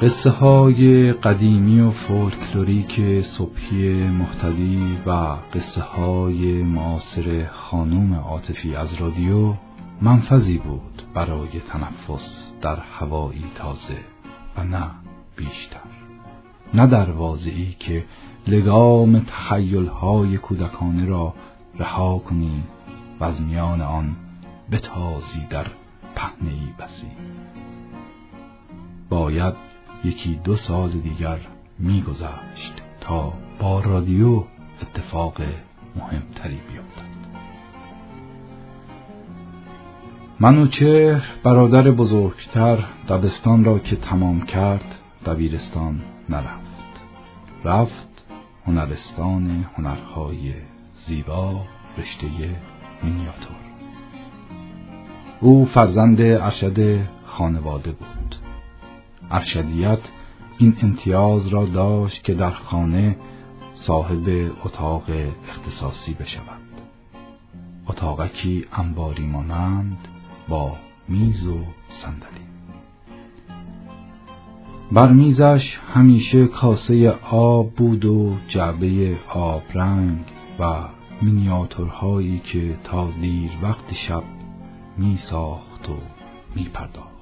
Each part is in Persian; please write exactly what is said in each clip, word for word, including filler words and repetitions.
قصه های قدیمی و فولکلوریک صبحی مهتدی و قصه های معاصر خانم عاطفی از رادیو منفذی بود برای تنفس در هوایی تازه و نه بیشتر، نه در واضعی که لگام تخیل‌های کودکانه را رها کنی و از میان آن بتازی در پهنه‌ای بسی. باید یکی دو سال دیگر می‌گذشت تا با رادیو اتفاق مهمتری بیفتد. منوچهر برادر بزرگتر دبستان را که تمام کرد دبیرستان نرفت. رفت هنرستان هنرهای زیبا رشته مینیاتور. او فرزند ارشد خانواده بود. ارشدیت این امتیاز را داشت که در خانه صاحب اتاق اختصاصی بشود. اتاقکی انباری مانند با میز و صندلی. بر میزش همیشه کاسه آب بود و جعبه آبرنگ و مینیاتورهایی که تا دیر وقت شب می ساخت و می پرداخت.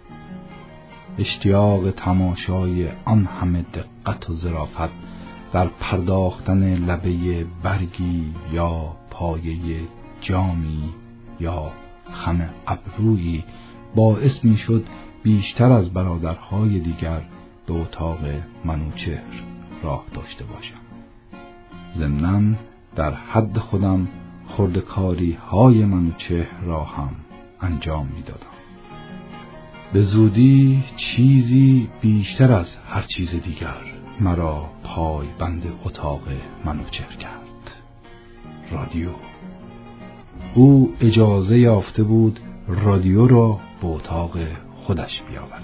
اشتیاق تماشای آن همه دقت و ظرافت در پرداختن لبه برگی یا پایه جامی یا خم ابرویی باعث می شد بیشتر از برادرهای دیگر به اتاق منوچهر راه داشته باشم. ضمناً در حد خودم خردکاری های منوچهر را هم انجام می دادم. به زودی چیزی بیشتر از هر چیز دیگر مرا پای بند اتاق منوچهر کرد: رادیو. او اجازه یافته بود رادیو را به اتاق خودش بیاورد.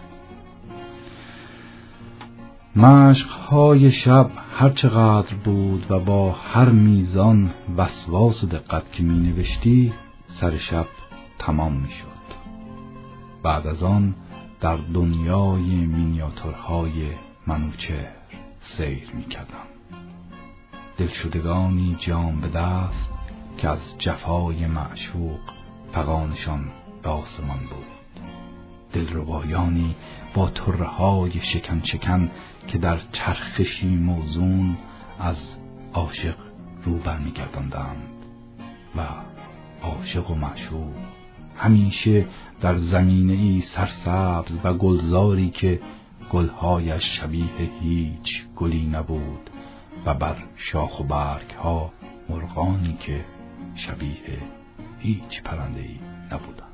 مشق‌های شب هر چقدر بود و با هر میزان وسواس و دقت که می نوشتی سر شب تمام می شد. بعد از آن در دنیای مینیاتورهای منوچهر سیر می کردم. دلشدگانی جام به دست که از جفای معشوق فغانشان به آسمان بود. دلربایانی با طره‌های شکن شکن که در چرخشی موزون از عاشق رو برمیگرداندند و عاشق و معشوق همیشه در زمینه‌ای سرسبز و گلزاری که گلهایش شبیه هیچ گلی نبود و بر شاخ و برگ‌ها مرغانی که شبیه هیچ پرنده‌ای نبودند.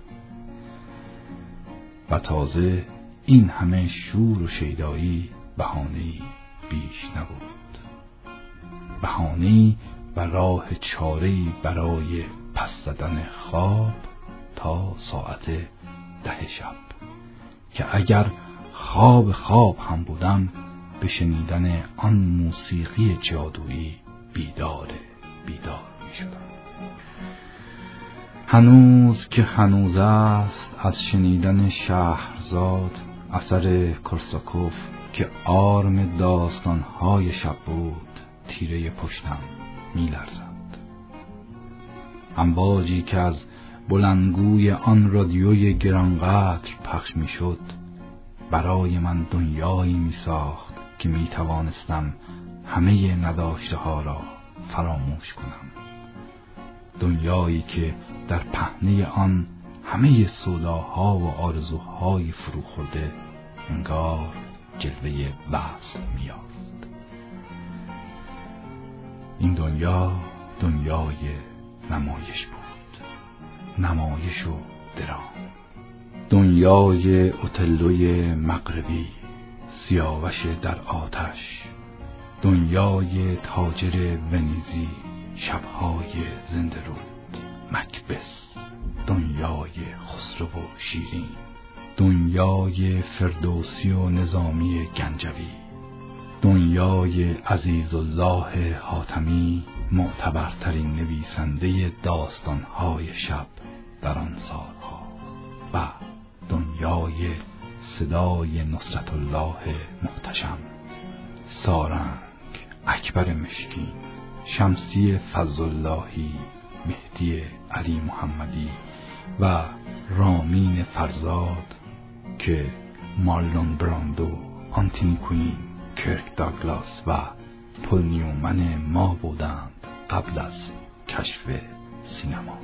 و تازه این همه شور و شیدایی بهانه‌ای بیش نبود. بهانه‌ای و راه چاره‌ای برای پس زدن خواب تا ساعت ده شب که اگر خواب خواب هم بودم به شنیدن آن موسیقی جادویی بیدار بیدار می شدم. هنوز که هنوز است از شنیدن شهرزاد اثر کورساکوف که آرم داستانهای شب بود تیره پشتم می لرزد. امواجی که از بلندگوی آن رادیوی گرانقدر پخش می شد برای من دنیایی می ساخت که می توانستم همه نداشته ها را فراموش کنم. دنیایی که در پهنه آن همه سوداها و آرزوهای فرو خورده انگار جلوه وصل می یافت. این دنیا دنیای نمایش بود، نمایش و درام. دنیای اوتلوی مغربی، سیاوش در آتش، دنیای تاجر ونیزی، شبهای زنده رود، مکبث، دنیای خسرو و شیرین، دنیای فردوسی و نظامی گنجوی، دنیای عزیزالله حاتمی، معتبرترین نویسنده داستانهای شب در آن سالها، و دنیای صدای نصرت الله محتشم، سارنگ، اکبر مشکی، شمسی فضل اللهی، مهدی علی محمدی و رامین فرزاد که مارلون براندو، آنتونی کوین، کرک داگلاس و پل نیومن ما بودند قبل از کشف سینما.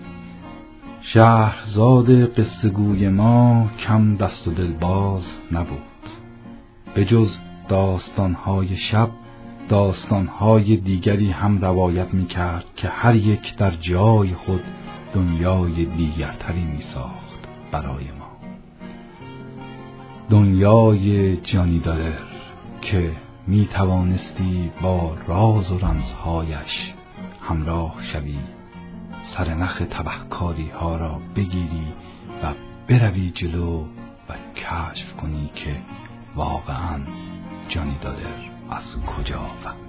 شهرزاد قصه‌گوی ما کم دست و دلباز نبود. به جز داستانهای شب، داستانهای دیگری هم روایت می کرد که هر یک در جای خود دنیای دیگرتری می ساخت برای ما. دنیای جانی دالر که می توانستی با راز و رمزهایش همراه شوی، سرنخ تبهکاری ها را بگیری و بروی جلو و کشف کنی که واقعاً جانی دالر از کجا آمد.